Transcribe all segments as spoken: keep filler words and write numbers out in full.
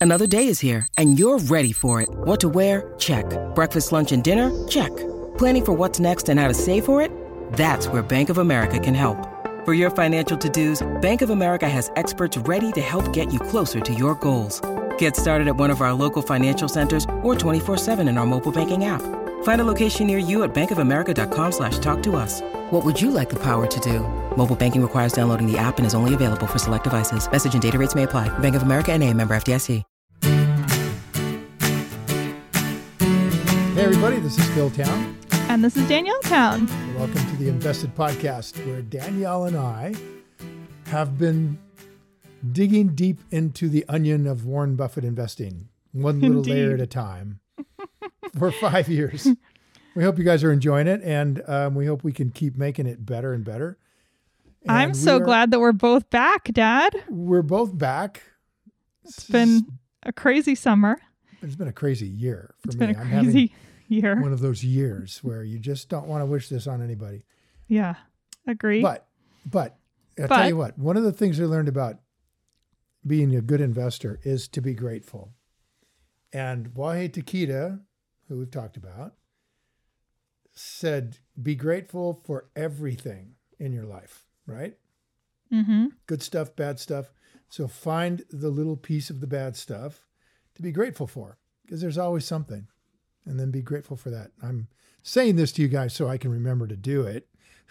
Another day is here, and you're ready for it. What to wear? Check. Breakfast, lunch, and dinner? Check. Planning for what's next and how to save for it? That's where Bank of America can help. For your financial to-dos, Bank of America has experts ready to help get you closer to your goals. Get started at one of our local financial centers or twenty-four seven in our mobile banking app. Find a location near you at bankofamerica.com slash talk to us. What would you like the power to do? Mobile banking requires downloading the app and is only available for select devices. Message and data rates may apply. Bank of America N A, member F D I C. Hey everybody, this is Bill Town. And this is Danielle Town. Welcome to the Invested Podcast, where Danielle and I have been digging deep into the onion of Warren Buffett investing, one little Indeed. layer at a time, for five years. We hope you guys are enjoying it, and um, we hope we can keep making it better and better. And I'm so we are, glad that we're both back, Dad. We're both back. It's been a crazy summer. It's been a crazy year for It's me. been a I'm crazy year. One of those years where you just don't want to wish this on anybody. Yeah, agree. But, but, I'll But- tell you what, one of the things I learned about being a good investor is to be grateful. And Wahe Takeda, who we've talked about, said, be grateful for everything in your life, right? Mm-hmm. Good stuff, bad stuff. So find the little piece of the bad stuff to be grateful for, because there's always something. And then be grateful for that. I'm saying this to you guys so I can remember to do it.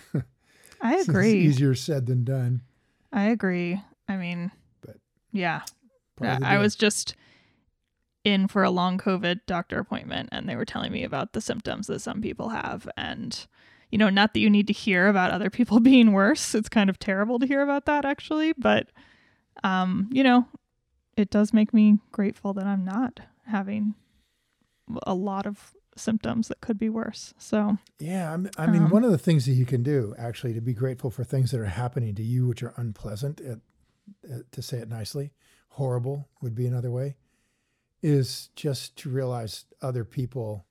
I It's agree. easier said than done. I agree. I mean, But yeah. part of the I deal. was just in for a long COVID doctor appointment, and they were telling me about the symptoms that some people have. And, you know, not that you need to hear about other people being worse. It's kind of terrible to hear about that, actually. But, um, you know, it does make me grateful that I'm not having a lot of symptoms that could be worse. So, Yeah, I'm, I mean, Um, one of the things that you can do, actually, to be grateful for things that are happening to you, which are unpleasant, uh, uh, to say it nicely, horrible would be another way, is just to realize other people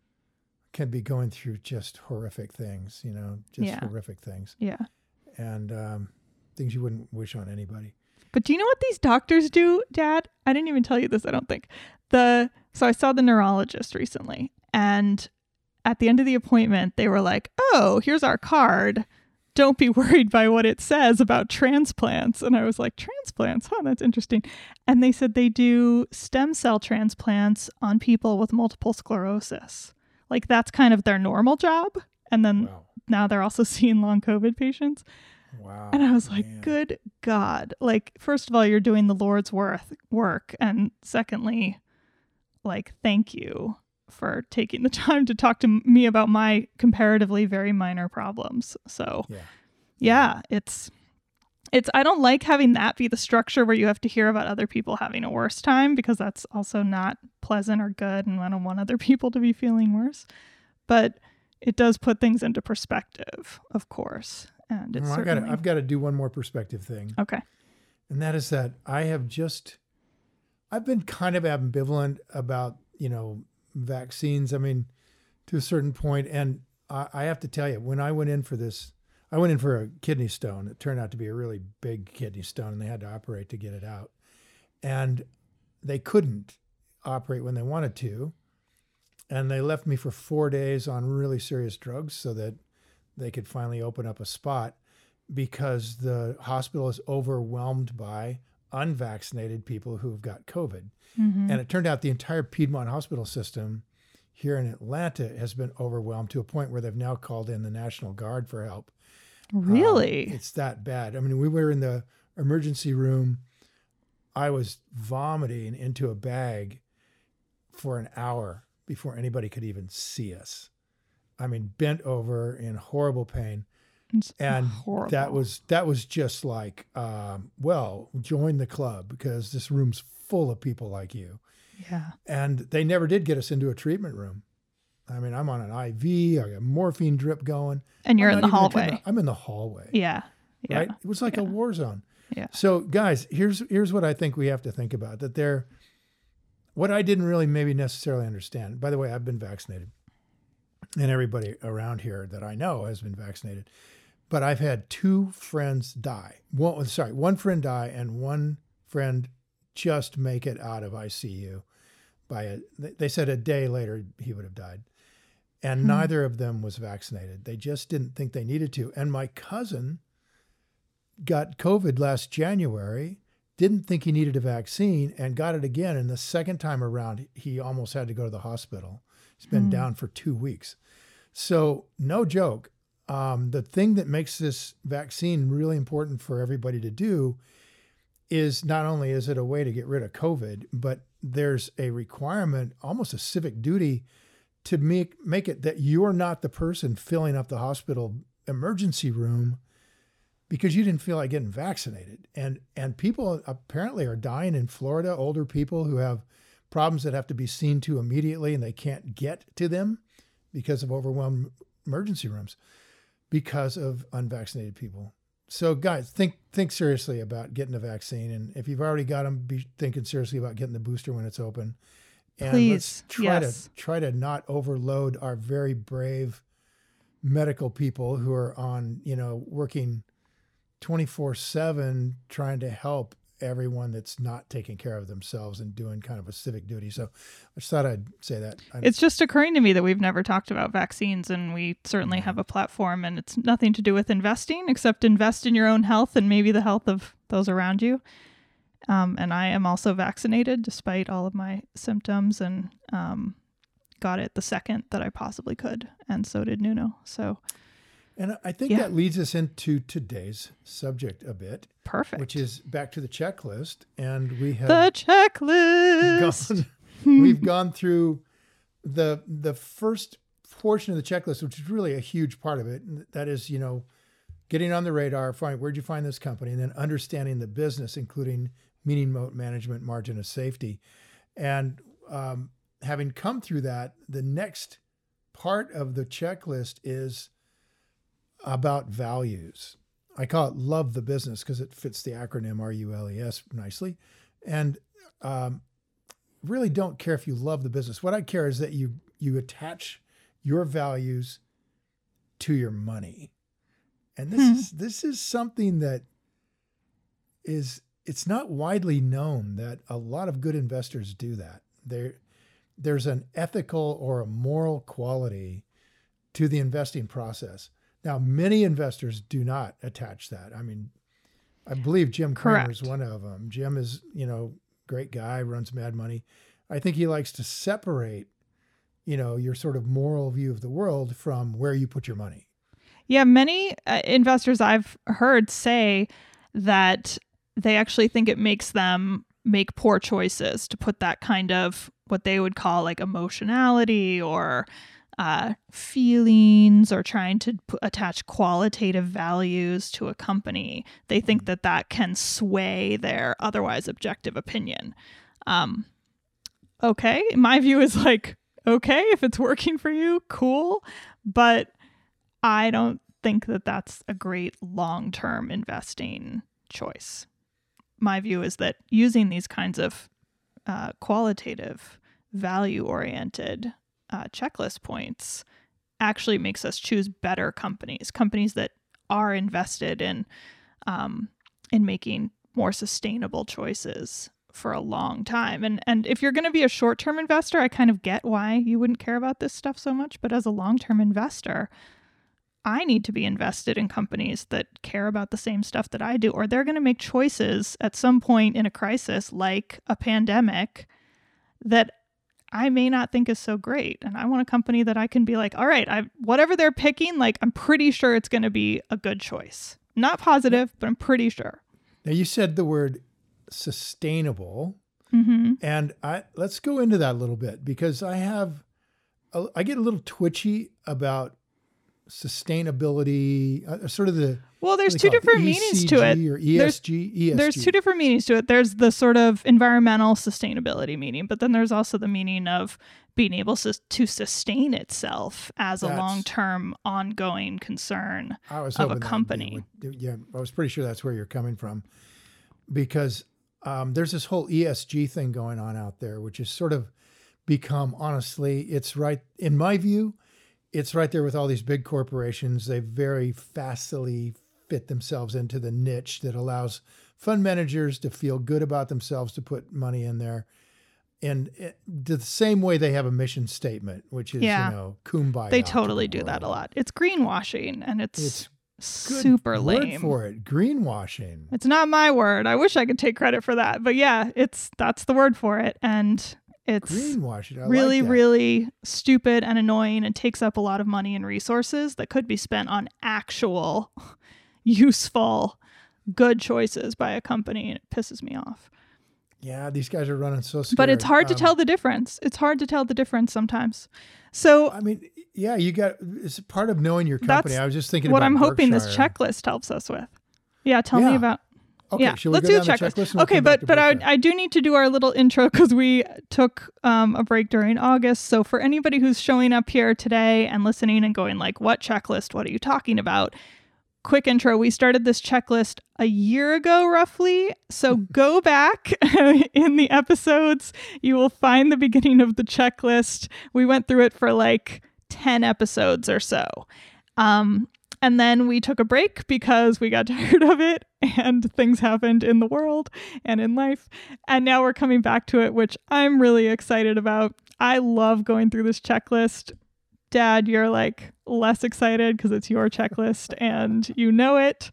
can be going through just horrific things, you know, just Yeah. horrific things, yeah. and um, things you wouldn't wish on anybody. But do you know what these doctors do, Dad? I didn't even tell you this, I don't think. The so I saw the neurologist recently, and at the end of the appointment, they were like, "Oh, here's our card. Don't be worried by what it says about transplants." And I was like, "Transplants? Huh, that's interesting." And they said they do stem cell transplants on people with multiple sclerosis. Like that's kind of their normal job. And then Wow. now they're also seeing long COVID patients. Wow. And I was like, man. good God. Like, first of all, you're doing the Lord's worth work. And secondly, like, thank you for taking the time to talk to me about my comparatively very minor problems. So, Yeah. yeah, it's, it's, I don't like having that be the structure where you have to hear about other people having a worse time, because that's also not pleasant or good. And I don't want other people to be feeling worse. But it does put things into perspective, of course. And it's Well, I've certainly... got to, I've got to do one more perspective thing. Okay. And that is that I have just, I've been kind of ambivalent about, you know, vaccines. I mean, to a certain point. And I, I have to tell you, when I went in for this, I went in for a kidney stone. It turned out to be a really big kidney stone, and they had to operate to get it out. And they couldn't operate when they wanted to. And they left me for four days on really serious drugs so that they could finally open up a spot, because the hospital is overwhelmed by unvaccinated people who've got COVID. Mm-hmm. And it turned out the entire Piedmont hospital system here in Atlanta has been overwhelmed to a point where they've now called in the National Guard for help. Really? Um, it's that bad. I mean, we were in the emergency room. I was vomiting into a bag for an hour before anybody could even see us. I mean, bent over in horrible pain. It's And horrible. that was that was just like, um, well, join the club, because this room's full of people like you. Yeah. And they never did get us into a treatment room. I mean, I'm on an I V. I got morphine drip going. And you're I'm in not the even in treatment. hallway. I'm in the hallway. Yeah. Yeah. Right? It was like a war zone. Yeah. So, guys, here's here's what I think we have to think about. That there, what I didn't really maybe necessarily understand. By the way, I've been vaccinated, and everybody around here that I know has been vaccinated. But I've had two friends die. One, sorry, one friend die and one friend just make it out of I C U by a, they said a day later he would have died. And hmm. neither of them was vaccinated. They just didn't think they needed to. And my cousin got COVID last January, didn't think he needed a vaccine, and got it again. And the second time around, he almost had to go to the hospital. He's been hmm. down for two weeks. So no joke. Um, the thing that makes this vaccine really important for everybody to do is not only is it a way to get rid of COVID, but there's a requirement, almost a civic duty, to make make it that you're not the person filling up the hospital emergency room because you didn't feel like getting vaccinated. And and people apparently are dying in Florida, older people who have problems that have to be seen to immediately and they can't get to them because of overwhelmed emergency rooms because of unvaccinated people. So guys, think think seriously about getting a vaccine. And if you've already got them, be thinking seriously about getting the booster when it's open. And Please, let's try yes. to try to not overload our very brave medical people who are on, you know, working twenty-four seven trying to help everyone that's not taking care of themselves and doing kind of a civic duty. So I just thought I'd say that. I'm, it's just occurring to me that we've never talked about vaccines, and we certainly yeah. have a platform, and it's nothing to do with investing except invest in your own health and maybe the health of those around you. Um, and I am also vaccinated despite all of my symptoms, and um, got it the second that I possibly could. And so did Nuno. So, and I think yeah. that leads us into today's subject a bit. Perfect. Which is back to the checklist. And we have the checklist. Gone, we've gone through the the first portion of the checklist, which is really a huge part of it. And that is, you know, getting on the radar, find where'd you find this company, and then understanding the business, including meaning moat management, margin of safety. And um, having come through that, the next part of the checklist is about values. I call it love the business because it fits the acronym R U L E S nicely. And um, really don't care if you love the business. What I care is that you you attach your values to your money. And this hmm. is this is something that is, it's not widely known that a lot of good investors do that. There, there's an ethical or a moral quality to the investing process. Now, many investors do not attach that. I mean, I believe Jim Cramer is one of them. Jim is, you know, great guy, runs Mad Money. I think he likes to separate, you know, your sort of moral view of the world from where you put your money. Yeah, many uh, investors I've heard say that they actually think it makes them make poor choices to put that kind of what they would call like emotionality or uh, feelings or trying to p- attach qualitative values to a company. They think that that can sway their otherwise objective opinion. Um, okay, my view is like, okay, if it's working for you, cool. But I don't think that that's a great long-term investing choice. My view is that using these kinds of uh, qualitative, value-oriented uh, checklist points actually makes us choose better companies, companies that are invested in um, in making more sustainable choices for a long time. And and if you're going to be a short-term investor, I kind of get why you wouldn't care about this stuff so much. But as a long-term investor, I need to be invested in companies that care about the same stuff that I do, or they're going to make choices at some point in a crisis, like a pandemic, that I may not think is so great. And I want a company that I can be like, all right, I whatever they're picking, like I'm pretty sure it's going to be a good choice. Not positive, but I'm pretty sure. Now you said the word sustainable, mm-hmm. and I let's go into that a little bit because I have, a, I get a little twitchy about sustainability, uh, sort of the well there's two different meanings to it or E S G, there's, E S G. There's two different meanings to it. There's the sort of environmental sustainability meaning, but then there's also the meaning of being able to, to sustain itself as that's, a long-term ongoing concern I was of a company. Would, yeah, I was pretty sure that's where you're coming from because um, there's this whole E S G thing going on out there, which has sort of become, honestly, it's right, in my view, it's right there with all these big corporations. They very fastly fit themselves into the niche that allows fund managers to feel good about themselves, to put money in there. And it, the same way they have a mission statement, which is, Yeah. you know, kumbaya. They to totally the do that a world. lot. It's greenwashing, and it's, It's Good super word lame. for it. Greenwashing. It's not my word. I wish I could take credit for that, but yeah, it's that's the word for it, and it's Greenwashing. I really, like that. really stupid and annoying, and takes up a lot of money and resources that could be spent on actual, useful, good choices by a company, and it pisses me off. Yeah, these guys are running so scared. But it's hard to Um, tell the difference. It's hard to tell the difference sometimes. So I mean, yeah, you got, it's part of knowing your company. That's I was just thinking what about I'm hoping this Berkshire. checklist helps us with. Yeah, tell me Yeah. about. Okay, yeah, shall we let's go do down a the checklist. checklist and we'll Okay, come back but to but I, Berkshire? I do need to do our little intro because we took um, a break during August. So for anybody who's showing up here today and listening and going like, what checklist? What are you talking about? Quick intro. We started this checklist a year ago, roughly. So go back in the episodes. You will find the beginning of the checklist. We went through it for like ten episodes or so. Um, and then we took a break because we got tired of it and things happened in the world and in life. And now we're coming back to it, which I'm really excited about. I love going through this checklist. Dad, you're like less excited because it's your checklist and you know it.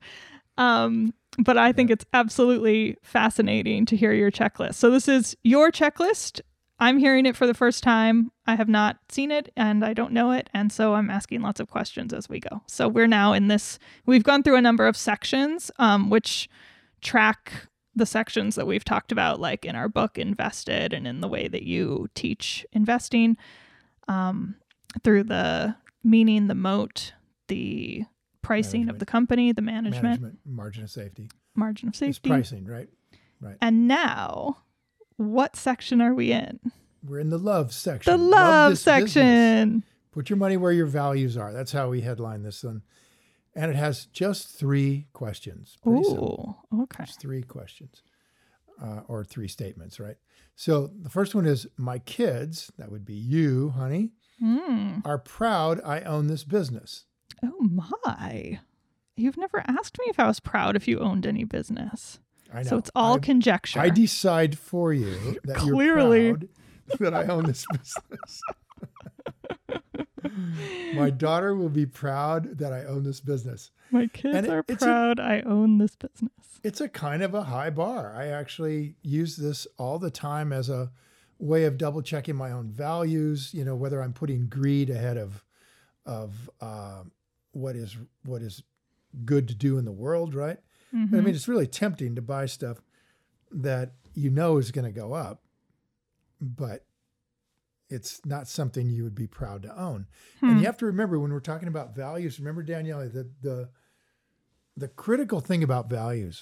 Um, but I think it's absolutely fascinating to hear your checklist. So this is your checklist. I'm hearing it for the first time. I have not seen it and I don't know it. And so I'm asking lots of questions as we go. So we're now in this, we've gone through a number of sections, um, which track the sections that we've talked about, like in our book, Invested, and in the way that you teach investing. Um, through the meaning, the moat, the pricing Management. of the company, the management, Management, margin of safety. margin of It's safety. pricing, right? Right. And now, what section are we in? We're in the love section. The love this business. section. Put your money where your values are. That's how we headline this one. And it has just three questions. Pretty simple. Ooh, okay. Just three questions uh, or three statements, right? So the first one is, my kids, that would be you, honey, Mm. are proud I own this business. Oh my. You've never asked me if I was proud if you owned any business. I know. So it's all I, conjecture. I decide for you that Clearly. you're proud that I own this business. My daughter will be proud that I own this business. My kids And it- are it's a- proud I own this business. It's a kind of a high bar. I actually use this all the time as a way of double checking my own values, you know, whether I'm putting greed ahead of of uh, what is what is good to do in the world, right? Mm-hmm. But I mean, it's really tempting to buy stuff that you know is going to go up, but it's not something you would be proud to own. Hmm. And you have to remember, when we're talking about values, remember, Danielle, the the the critical thing about values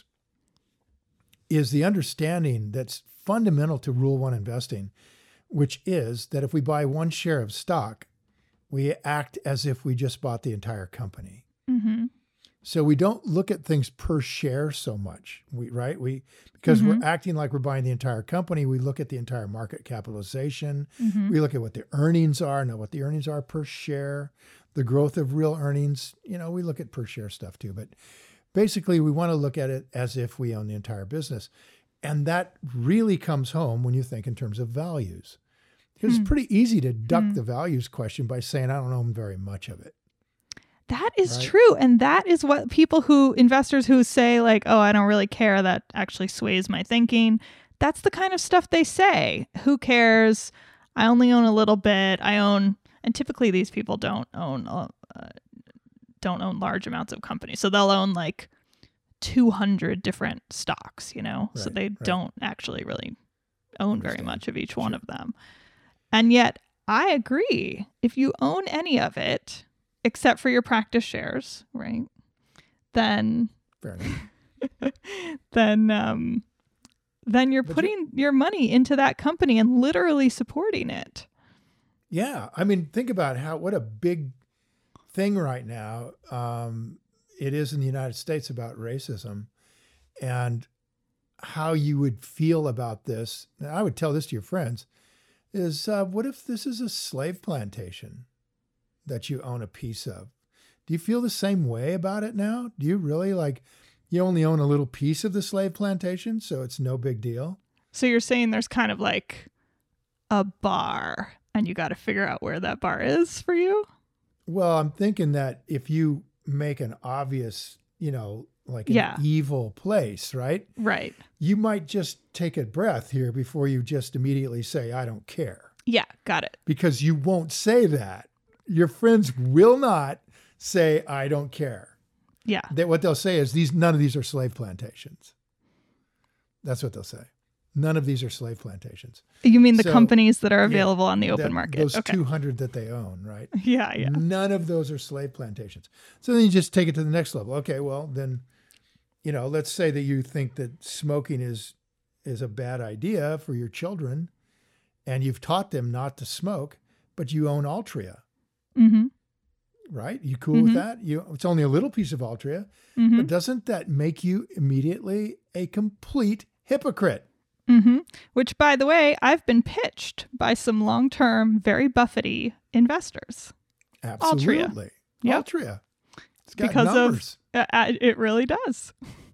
is the understanding that's fundamental to Rule One investing, which is that if we buy one share of stock, we act as if we just bought the entire company. Mm-hmm. So we don't look at things per share so much, we, right? We because Mhm. we're acting like we're buying the entire company. We look at the entire market capitalization. Mm-hmm. We look at what the earnings are, know what the earnings are per share, the growth of real earnings. You know, we look at per share stuff too, but basically we want to look at it as if we own the entire business. And that really comes home when you think in terms of values. Because Hmm. it's pretty easy to duck Hmm. the values question by saying, I don't own very much of it. That is Right. true. And that is what people who, investors who say, like, oh, I don't really care, that actually sways my thinking. That's the kind of stuff they say. Who cares? I only own a little bit. I own, and typically these people don't own, uh, uh, don't own large amounts of companies. So they'll own like two hundred different stocks, you know? so Right, they right. don't actually really own very Understand. much of each one Sure. of them. And yet I agree. If you own any of it, except for your practice shares, right? Then, Fair enough. then, um, then you're But you- putting your money into that company and literally supporting it. Yeah. I mean, think about how, what a big thing right now um, it is in the United States about racism and how you would feel about this. And I would tell this to your friends is uh, what if this is a slave plantation that you own a piece of? Do you feel the same way about it now? Do you really like You only own a little piece of the slave plantation, so it's no big deal. So you're saying there's kind of like a bar and you got to figure out where that bar is for you? Well, I'm thinking that if you make an obvious, you know, like an Yeah. evil place, right? Right. You might just take a breath here before you just immediately say, I don't care. Yeah, got it. Because you won't say that. Your friends will not say, I don't care. Yeah. They, what they'll say is, these none of these are slave plantations. That's what they'll say. None of these are slave plantations. You mean the So, companies that are yeah, available on the open that- market? Those Okay. two hundred that they own, right? Yeah, yeah. None of those are slave plantations. So then you just take it to the next level. Okay, well then, you know, let's say that you think that smoking is is a bad idea for your children, and you've taught them not to smoke, but you own Altria, Mm-hmm. right? You cool with Mhm. that? You it's only a little piece of Altria, Mm-hmm. but doesn't that make you immediately a complete hypocrite? Mm-hmm. Which, by the way, I've been pitched by some long-term, very Buffety investors. Absolutely. Yep. Altria. It's got Because of- numbers. Uh, uh, it really does.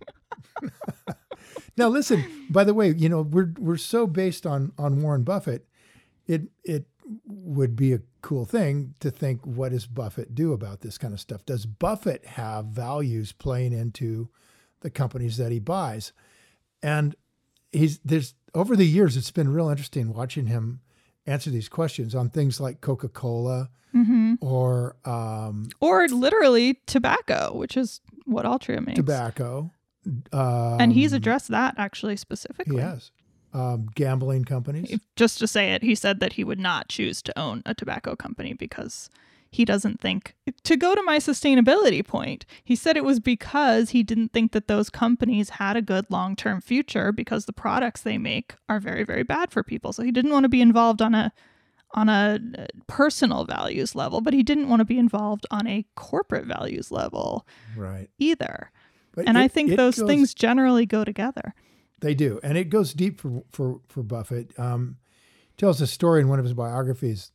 Now, listen, by the way, you know, we're we're so based on on Warren Buffett, it it would be a cool thing to think, what does Buffett do about this kind of stuff? Does Buffett have values playing into the companies that he buys? And he's there's over the years, it's been real interesting watching him answer these questions on things like Coca-Cola Mm-hmm. or um, Or literally tobacco, which is what Altria makes. tobacco. Um, And he's addressed that actually specifically. He has. Um, gambling companies. Just to say it, he said that he would not choose to own a tobacco company because he doesn't think, to go to my sustainability point, he said it was because he didn't think that those companies had a good long-term future because the products they make are very, very bad for people. So he didn't want to be involved on a on a personal values level, but he didn't want to be involved on a corporate values level Right. either. But And I it- think it those goes- things generally go together. They do. And it goes deep for, for, for Buffett. Um, tells a story in one of his biographies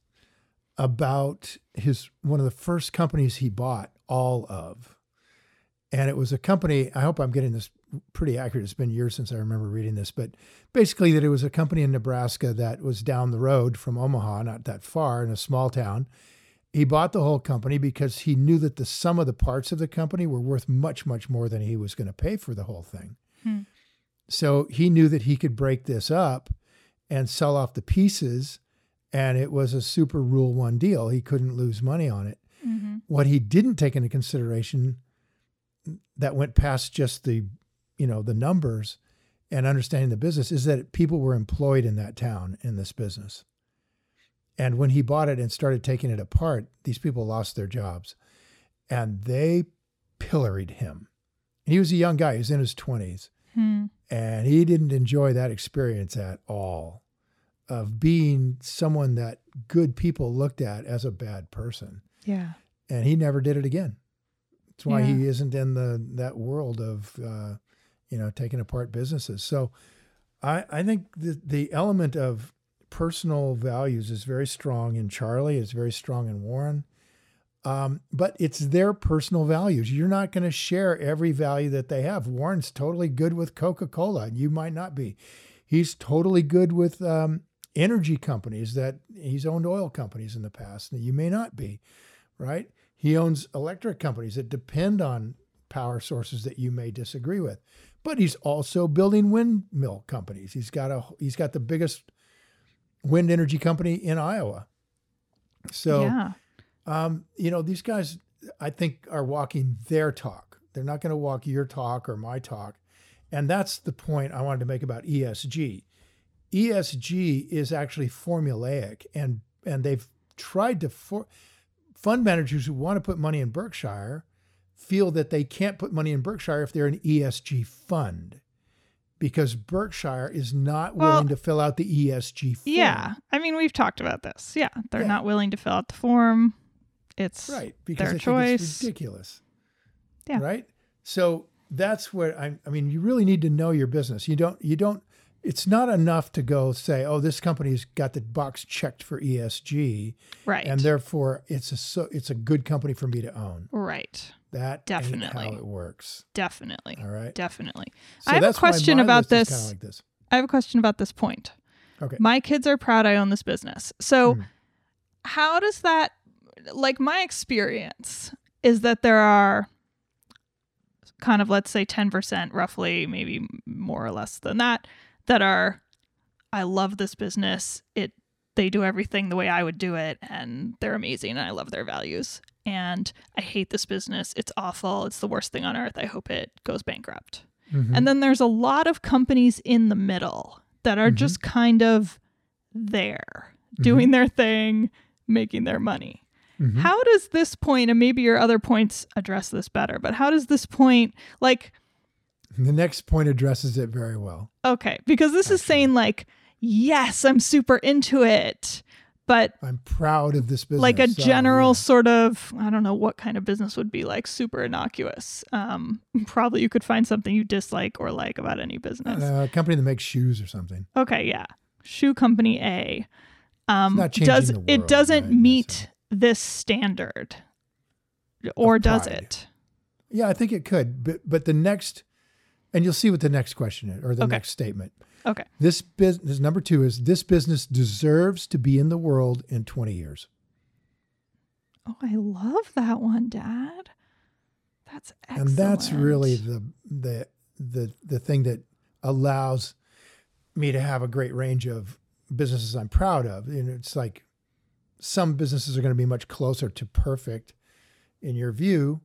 about his one of the first companies he bought all of. And it was a company, I hope I'm getting this pretty accurate. It's been years since I remember reading this, but basically that it was a company in Nebraska that was down the road from Omaha, not that far, in a small town. He bought the whole company because he knew that the sum of the parts of the company were worth much, much more than he was going to pay for the whole thing. Hmm. So he knew that he could break this up and sell off the pieces, and it was a super rule one deal. He couldn't lose money on it. Mm-hmm. What he didn't take into consideration that went past just the, you know, the numbers and understanding the business is that people were employed in that town in this business. And when he bought it and started taking it apart, these people lost their jobs and they pilloried him. And he was a young guy. He was in his twenties. Hmm. And he didn't enjoy that experience at all of being someone that good people looked at as a bad person. Yeah. And he never did it again. That's why Yeah. he isn't in the that world of, uh, you know, taking apart businesses. So I, I think the, the element of personal values is very strong in Charlie. It's very strong in Warren. Um, but it's their personal values. You're not going to share every value that they have. Warren's totally good with Coca-Cola, and you might not be. He's totally good with um, energy companies that he's owned oil companies in the past, and you may not be, right? He owns electric companies that depend on power sources that you may disagree with. But he's also building windmill companies. He's got a he's got the biggest wind energy company in Iowa. So yeah. Um, you know, these guys, I think, are walking their talk. They're not going to walk your talk or my talk. And that's the point I wanted to make about E S G. E S G is actually formulaic, and and they've tried to, for, fund managers who want to put money in Berkshire feel that they can't put money in Berkshire if they're an E S G fund, because Berkshire is not Well, willing to fill out the E S G form. Yeah. I mean, we've talked about this. Yeah. They're Yeah. not willing to fill out the form. It's Right, because their I choice. think it's ridiculous. Yeah. Right? So that's what I I mean, you really need to know your business. You don't you don't it's not enough to go say, "Oh, this company's got the box checked for E S G, right. and therefore it's a so it's a good company for me to own." right. That Definitely. ain't how it works. Definitely. All right. Definitely. So I have a that's why question my about list is this. kinda like this. I have a question about this point. Okay. My kids are proud I own this business. So Mm. how does that, like my experience is that there are kind of, let's say ten percent roughly, maybe more or less than that, that are, I love this business. It, they do everything the way I would do it and they're amazing and I love their values. And I hate this business. It's awful. It's the worst thing on earth. I hope it goes bankrupt. Mhm. And then there's a lot of companies in the middle that are Mhm. just kind of there, doing their thing, making their money. Mhm. How does this point, and maybe your other points address this better, but how does this point, like, The next point addresses it very well. okay, because this is Actually. saying like, yes, I'm super into it, but I'm proud of this business. like a So, general yeah. sort of, I don't know what kind of business would be like super innocuous. Um, probably you could find something you dislike or like about any business. Uh, a company that makes shoes or something. Okay, yeah. Shoe company A. Um, not changing does the it world, doesn't right, meet necessarily. this standard, or Of does pride. it? Yeah, I think it could. But but the next, and you'll see what the next question is, or the Okay. next statement. Okay. This business, number two is, this business deserves to be in the world in twenty years. Oh, I love that one, Dad. That's excellent. And that's really the, the, the, the thing that allows me to have a great range of businesses I'm proud of. And it's like some businesses are going to be much closer to perfect in your view,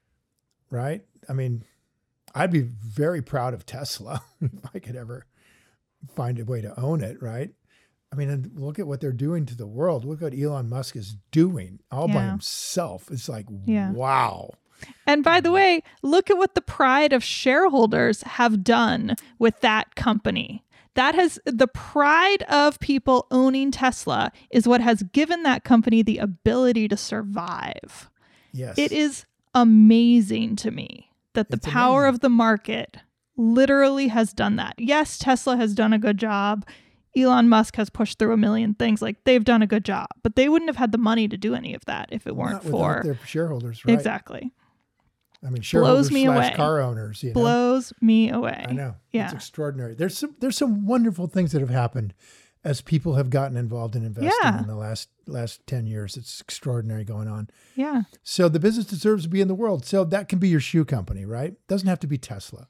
right? I mean, I'd be very proud of Tesla if I could ever find a way to own it, right? I mean, and look at what they're doing to the world. Look what Elon Musk is doing all by Yeah. himself. It's like, Yeah. wow. And by the way, look at what the pride of shareholders have done with that company. That has the pride of people owning Tesla is what has given that company the ability to survive. Yes. It is amazing to me that the It's power amazing. of the market literally has done that. Yes, Tesla has done a good job. Elon Musk has pushed through a million things. Like, they've done a good job, but they wouldn't have had the money to do any of that if it weren't Not without for their shareholders, right? exactly. I mean, shareholders me slash away. car owners, you know? Blows me away. I know. Yeah. It's extraordinary. There's some there's some wonderful things that have happened as people have gotten involved in investing Yeah. in the last last ten years. It's extraordinary going on. Yeah. So the business deserves to be in the world. So that can be your shoe company, right? Doesn't have to be Tesla.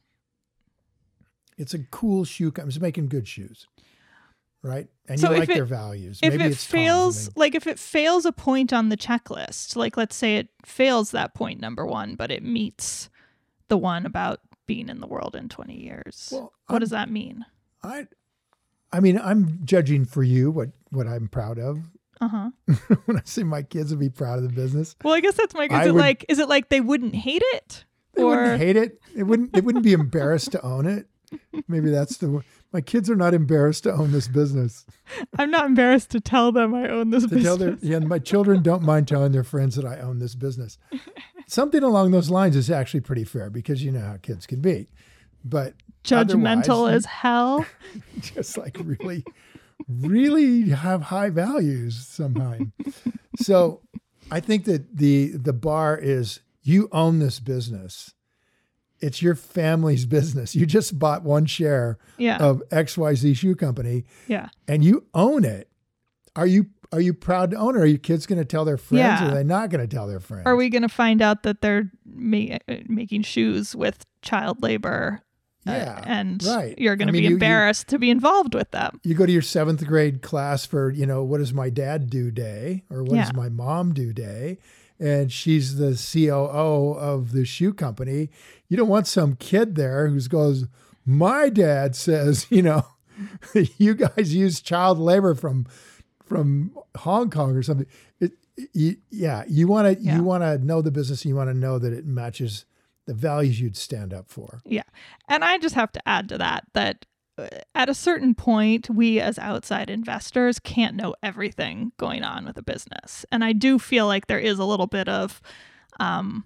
It's a cool shoe company. It's making good shoes, right? And So you if like it- their values. If Maybe it it's Tom's fails, and like if it fails a point on the checklist, like let's say it fails that point number one, but it meets the one about being in the world in twenty years. Well, what I'm- does that mean? they- I, I mean, I'm judging for you what what I'm proud of. Uh-huh. When I say my kids would be proud of the business, Well, I guess that's my, is I it would- like, is it like they wouldn't hate it? they or wouldn't hate it. It wouldn't. They wouldn't be embarrassed to own it. Maybe that's the. My kids are not embarrassed to own this business. I'm not embarrassed to tell them I own this To business. tell their yeah, my children don't mind telling their friends that I own this business. Something along those lines is actually pretty fair because you know how kids can be. But Judgmental otherwise, as hell. just like really, really have high values somehow. So I think that the the bar is you own this business. It's your family's business. You just bought one share Yeah. of X Y Z shoe company Yeah. and you own it. Are you are you proud to own it? Are your kids going to tell their friends Yeah. or are they not going to tell their friends? Are we going to find out that they're ma- uh, making shoes with child labor? uh, Yeah, and right. you're going I to mean, be you- you- embarrassed to be involved with them. You go to your seventh grade class for, you know, what does my dad do day or what Yeah. does my mom do day? And she's the C O O of the shoe company. You don't want some kid there who goes, my dad says, you know, you guys use child labor from from Hong Kong or something. It, you, yeah, you want to Yeah. you want to know the business. And you want to know that it matches the values you'd stand up for. Yeah. And I just have to add to that that uh, at a certain point, we as outside investors can't know everything going on with a business. And I do feel like there is a little bit of um,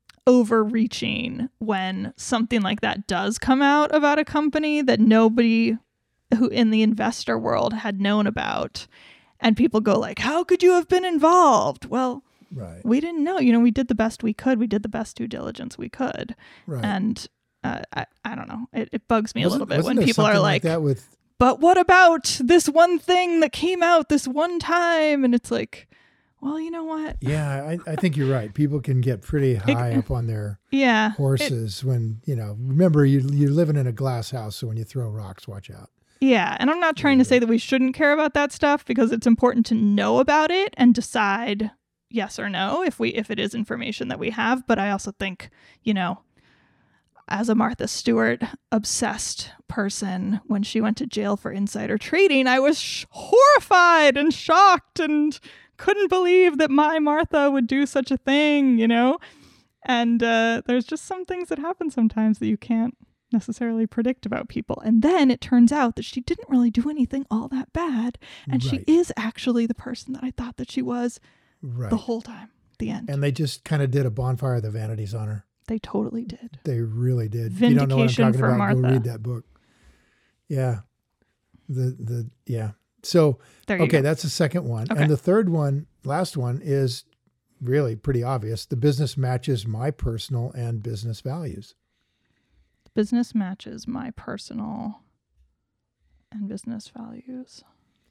overreaching when something like that does come out about a company that nobody who in the investor world had known about. And people go like, how could you have been involved? Well, Right. We didn't know. You know, we did the best we could. We did the best due diligence we could. Right. And uh, I, I don't know. It, it bugs me Wasn't- a little bit wasn't when there people are something like, that with but what about this one thing that came out this one time? And it's like, well, you know what? yeah, I, I think you're right. People can get pretty high up on their Yeah. horses when, you know, remember you, you're living in a glass house. So when you throw rocks, watch out. Yeah, and I'm not trying to say that we shouldn't care about that stuff because it's important to know about it and decide yes or no if we if it is information that we have. But I also think, you know, as a Martha Stewart obsessed person, when she went to jail for insider trading, I was sh- horrified and shocked and couldn't believe that my Martha would do such a thing, you know? And uh, there's just some things that happen sometimes that you can't necessarily predict about people. And then it turns out that she didn't really do anything all that bad. And Right. she is actually the person that I thought that she was Right. the whole time. The end. And they just kind of did a bonfire of the vanities on her. They totally did. They really did. If you don't know what I'm Vindication talking for about, go Martha. read that book. Yeah. The, the, yeah. So, There you okay, go. that's the second one. Okay. And the third one, last one, is really pretty obvious. The business matches my personal and business values. Business matches my personal and business values.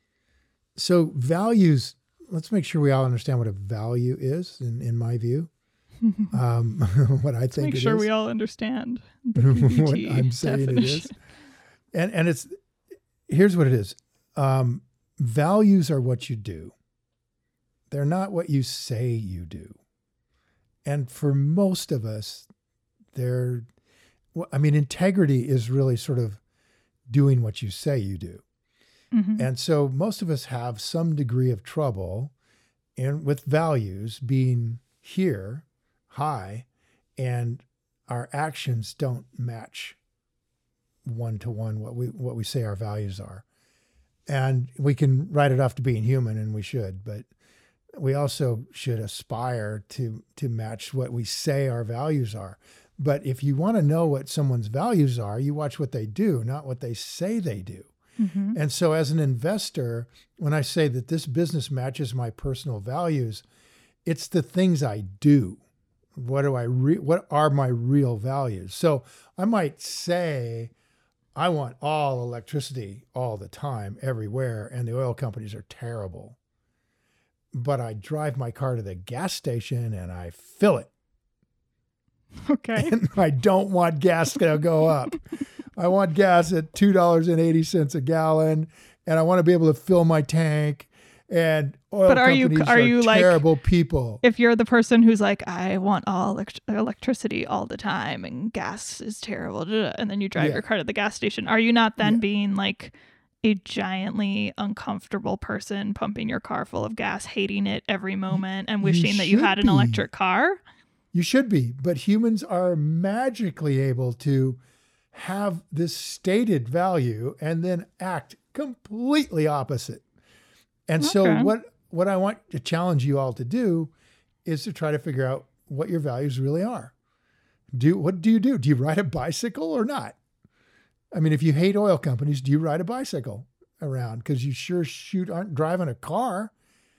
So values, let's make sure we all understand what a value is, in, in my view. um, what I Let's think make it sure is. we all understand the what P B T I'm saying it is. definition. And, and it's, here's what it is. Um, values are what you do. They're not what you say you do. And for most of us, they're, well, I mean, integrity is really sort of doing what you say you do. Mhm. And so most of us have some degree of trouble in with values being here, high, and our actions don't match one to one what we what we say our values are. And we can write it off to being human, and we should, but we also should aspire to to match what we say our values are. But if you want to know what someone's values are, you watch what they do, not what they say they do. Mhm. And so as an investor, when I say that this business matches my personal values, it's the things I do. What do I re- what are my real values? So I might say I want all electricity all the time, everywhere, and the oil companies are terrible. But I drive my car to the gas station and I fill it. Okay. And I don't want gas to go up. I want gas at two dollars and eighty cents a gallon, and I want to be able to fill my tank. And oil But are you- companies are you, like- terrible people. If you're the person who's like, I want all elect- electricity all the time and gas is terrible, and then you drive Yeah. your car to the gas station, are you not then Yeah. being like a giantly uncomfortable person pumping your car full of gas, hating it every moment, and you wishing that you should had an be. electric car? You should be, but humans are magically able to have this stated value and then act completely opposite. And so Okay. what what I want to challenge you all to do is to try to figure out what your values really are. Do what do you do? Do you ride a bicycle or not? I mean, if you hate oil companies, do you ride a bicycle around? Because you sure shoot aren't driving a car.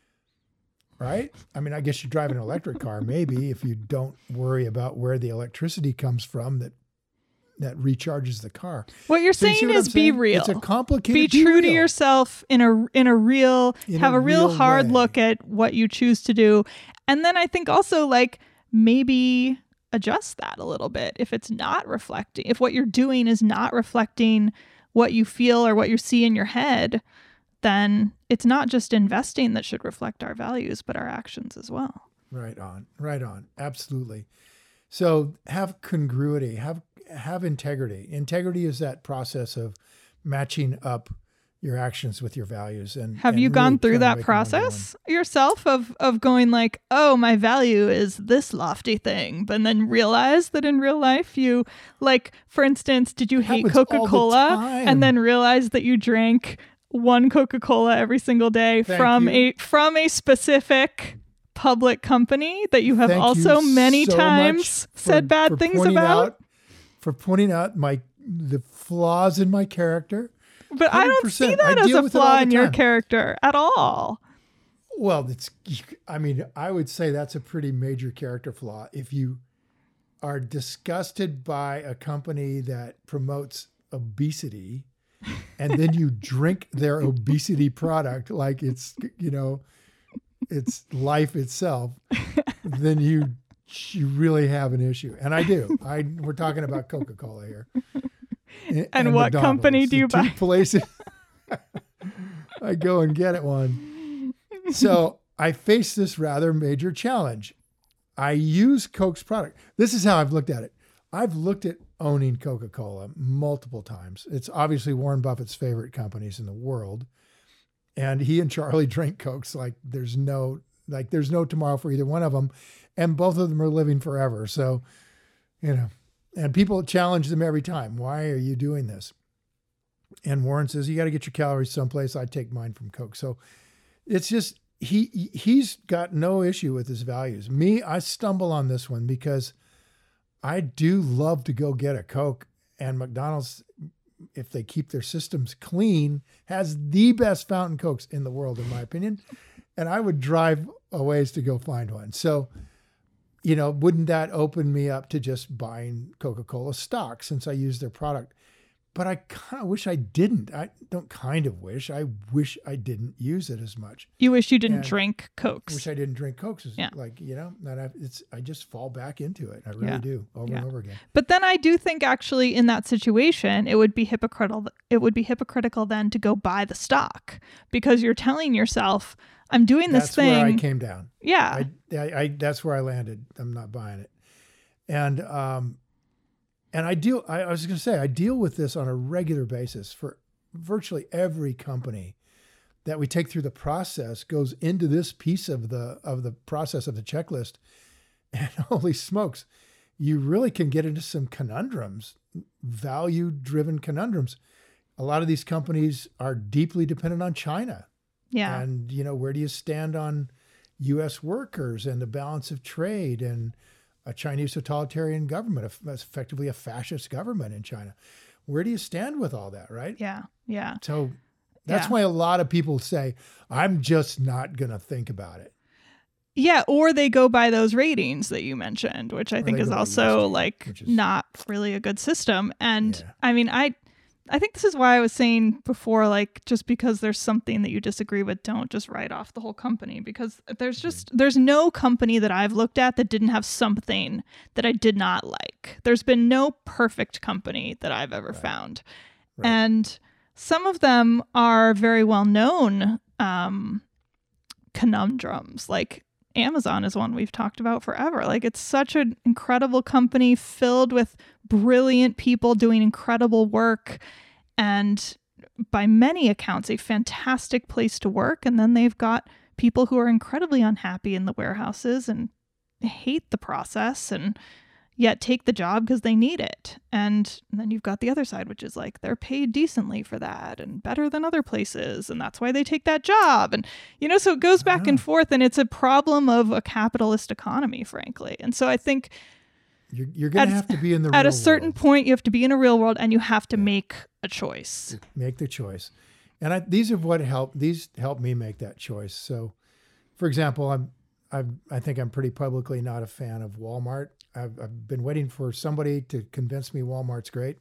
Right? I mean, I guess you drive an electric car, maybe, if you don't worry about where the electricity comes from that that recharges the car. What you're So you see saying what is I'm be saying? real. It's a Be complicated. true to real. yourself in a in a real In have a a real, real hard way. look at what you choose to do. And then I think also like maybe adjust that a little bit if it's not reflecting, if what you're doing is not reflecting what you feel or what you see in your head, then it's not just investing that should reflect our values, but our actions as well. Right on, right on, absolutely. So have congruity, have have integrity. Integrity is that process of matching up your actions with your values. And Have and you gone really through trying to that make them one by process yourself of of going like, oh, my value is this lofty thing, but then realize that in real life you like, for instance, did you It hate happens all the Coca-Cola time. and then realize that you drank one Coca-Cola every single day Thank from you. a from a specific public company that you have Thank also you many so times much said for- bad for things pointing about? out- for pointing out my the flaws in my character. But I don't see one hundred percent. I that as deal a with it all flaw the in your time. character at all. Well, it's, I mean, I would say that's a pretty major character flaw. If you are disgusted by a company that promotes obesity and then you drink their obesity product like it's, you know, it's life itself, then you you really have an issue. And I do. I we're talking about Coca-Cola here. And, and what McDonald's. Company do you the buy? Two places I go and get it one. So I face this rather major challenge. I use Coke's product. This is how I've looked at it. I've looked at owning Coca-Cola multiple times. It's obviously Warren Buffett's favorite companies in the world. And he and Charlie drink Cokes like there's no like there's no tomorrow for either one of them. And both of them are living forever. So, you know, and people challenge them every time. Why are you doing this? And Warren says, you got to get your calories someplace. I take mine from Coke. So it's just, he he's got no issue with his values. Me, I stumble on this one because I do love to go get a Coke, and McDonald's, if they keep their systems clean, has the best fountain Cokes in the world, in my opinion. And I would drive a ways to go find one. So, you know, wouldn't that open me up to just buying Coca-Cola stock since I use their product? But I kind of wish I didn't. I don't kind of wish. I wish I didn't use it as much. You wish you didn't And drink Cokes. I wish I didn't drink Cokes. Yeah. Like, you know, that I, it's I just fall back into it. I really Yeah. do over Yeah. and over again. But then I do think actually in that situation, it would be hypocritical. It would be hypocritical then to go buy the stock because you're telling yourself, I'm doing this That's thing. where I came down. Yeah. I, I, I, that's where I landed. I'm not buying it. And, um, and I deal, I, I was going to say, I deal with this on a regular basis for virtually every company that we take through the process goes into this piece of the, of the process of the checklist. And holy smokes, you really can get into some conundrums, value driven conundrums. A lot of these companies are deeply dependent on China. Yeah. And, you know, where do you stand on U S workers and the balance of trade and a Chinese totalitarian government, that's effectively a fascist government in China? Where do you stand with all that, right? Yeah. Yeah. So that's Yeah. why a lot of people say, I'm just not going to think about it. Yeah, or they go by those ratings that you mentioned, which I Or think they is go by also U S T, like which is- not really a good system. And Yeah. I mean, I I think this is why I was saying before, like, just because there's something that you disagree with, don't just write off the whole company, because there's just there's no company that I've looked at that didn't have something that I did not like. There's been no perfect company that I've ever Right. found. Right. And some of them are very well known um, conundrums. Like Amazon is one we've talked about forever. Like, it's such an incredible company filled with brilliant people doing incredible work, and by many accounts, a fantastic place to work. And then they've got people who are incredibly unhappy in the warehouses and hate the process and yet take the job because they need it. And then you've got the other side, which is like they're paid decently for that and better than other places, and that's why they take that job. And, you know, so it goes back and forth, and it's a problem of a capitalist economy, frankly. And so I think You're, you're going to have to be in the at real a certain world. point, you have to be in a real world, and you have to make a choice. Make the choice. And I, these are what help. These help me make that choice. So, for example, I'm, I've, I think I'm pretty publicly not a fan of Walmart. I've, I've been waiting for somebody to convince me Walmart's great.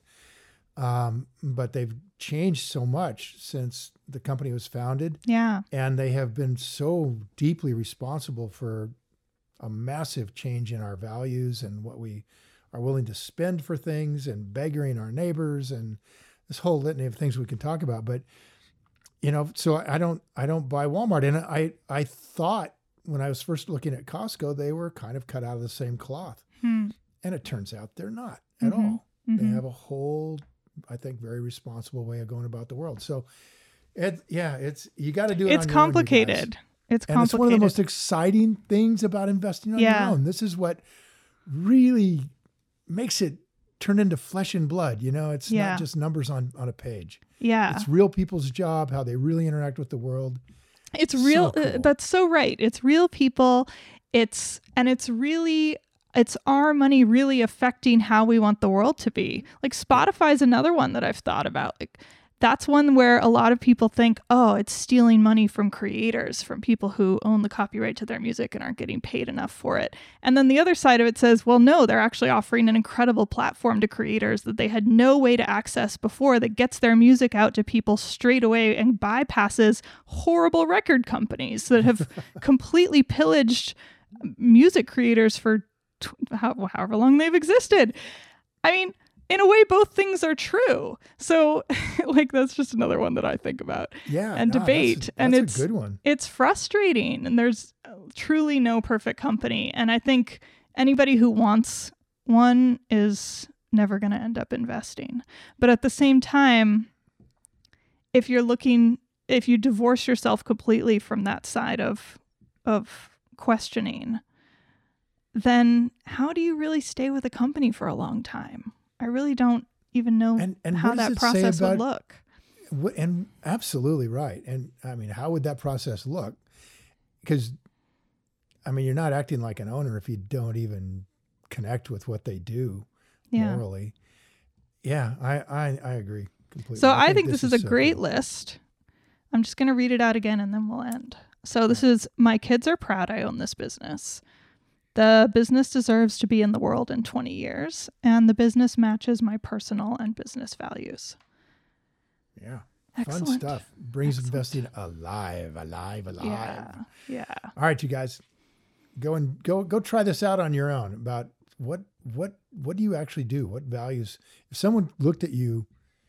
Um, but they've changed so much since the company was founded. Yeah. And they have been so deeply responsible for a massive change in our values and what we are willing to spend for things and beggaring our neighbors and this whole litany of things we can talk about. But, you know, so I don't, I don't buy Walmart. And I, I thought when I was first looking at Costco, they were kind of cut out of the same cloth. Hmm. And it turns out they're not at Mm-hmm. all. Mm-hmm. They have a whole, I think, very responsible way of going about the world. So it, yeah, it's, you got to do it. It's on your own, you guys. complicated. It's And complicated. it's one of the most exciting things about investing on Yeah. your own. This is what really makes it turn into flesh and blood. You know, it's Yeah. not just numbers on, on a page. yeah. It's real people's job, how they really interact with the world. It's So real. cool. uh, that's so right. It's real people. It's, and it's really, it's our money really affecting how we want the world to be. Like Spotify is another one that I've thought about. Like that's one where a lot of people think, oh, it's stealing money from creators, from people who own the copyright to their music and aren't getting paid enough for it. And then the other side of it says, well, no, they're actually offering an incredible platform to creators that they had no way to access before, that gets their music out to people straight away and bypasses horrible record companies that have completely pillaged music creators for tw- how- however long they've existed. I mean, in a way, both things are true. So, like, that's just another one that I think about yeah, and no, debate. That's, and that's it's a good one. It's frustrating, and there's truly no perfect company. And I think anybody who wants one is never going to end up investing. But at the same time, if you're looking, if you divorce yourself completely from that side of of questioning, then how do you really stay with a company for a long time? I really don't even know and, and how that process about, would look. And absolutely right. And I mean, how would that process look? Because, I mean, you're not acting like an owner if you don't even connect with what they do yeah. morally. Yeah, I, I, I agree completely. So I, I think, think this, this is, is a so great cool. list. I'm just going to read it out again and then we'll end. So this is, my kids are proud I own this business. The business deserves to be in the world in twenty years, and the business matches my personal and business values. Yeah. Excellent. Fun stuff. Brings Excellent. investing alive, alive, alive. Yeah. Yeah. All right, you guys, go and go, go try this out on your own about what, what, what do you actually do? What values, if someone looked at you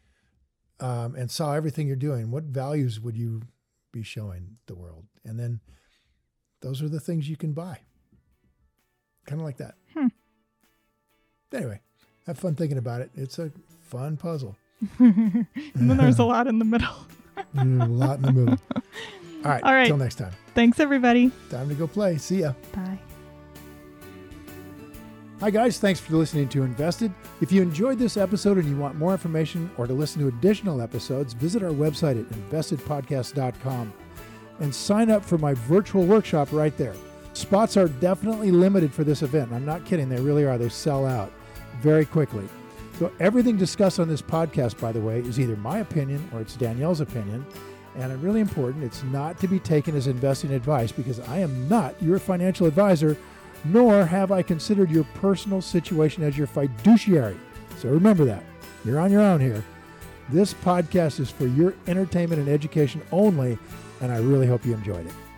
um, and saw everything you're doing, what values would you be showing the world? And then those are the things you can buy. Kind of like that. Hmm. Anyway, have fun thinking about it. It's a fun puzzle. And then there's a lot in the middle. A lot in the middle. All right. All right. Till next time. Thanks, everybody. Time to go play. See ya. Bye. Hi, guys. Thanks for listening to Invested. If you enjoyed this episode and you want more information or to listen to additional episodes, visit our website at invested podcast dot com and sign up for my virtual workshop right there. Spots are definitely limited for this event. I'm not kidding. They really are. They sell out very quickly. So everything discussed on this podcast, by the way, is either my opinion or it's Danielle's opinion. And really important, it's not to be taken as investing advice because I am not your financial advisor, nor have I considered your personal situation as your fiduciary. So remember that. You're on your own here. This podcast is for your entertainment and education only, and I really hope you enjoyed it.